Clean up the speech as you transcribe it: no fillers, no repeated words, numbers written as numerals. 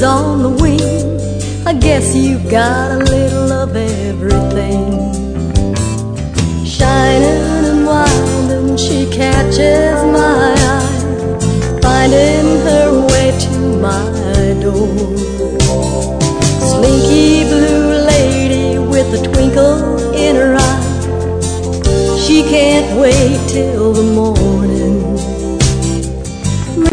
birds on the wing. I guess you've got a little of everything. Shining and winding, she catches my eye, finding her way to my door. Slinky blue lady with a twinkle in her eye, she can't wait till the morning.